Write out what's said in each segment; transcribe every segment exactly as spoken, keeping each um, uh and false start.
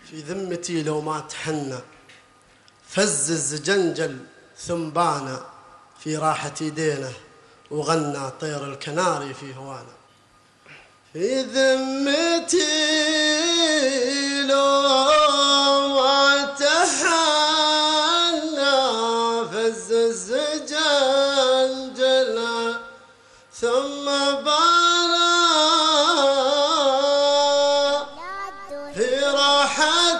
في ذمتي لو ما تحنى، فز الزجنجل ثم بان في راحة يدينه، وغنى طير الكناري في هوانا. في ذمتي لو ما تحنى، فز الزجنجل ثم بان في راحة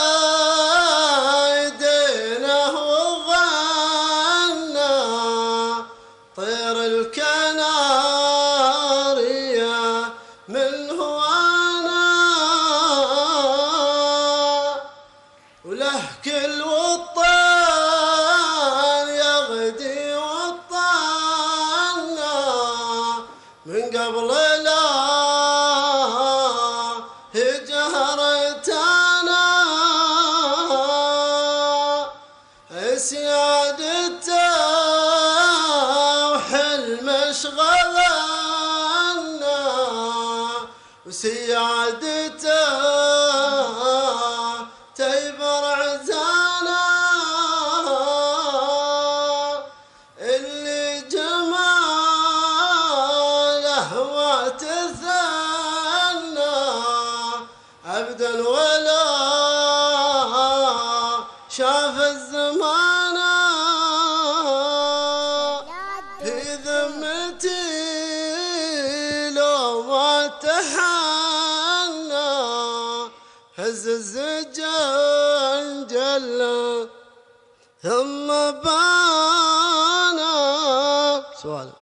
يدينه، وغنى طير الكناري من هوانا. وله كل وطان يغدي وطانا، من قبل لا هجرتنا سيادته وحلم شغلنا، وسيادته تيبر عزانا. اللي جماله وتثنى أبدا ولا شاف الزمان. في ذمتي لو ما تحنى، هز الزجنجل ثم بان. سؤال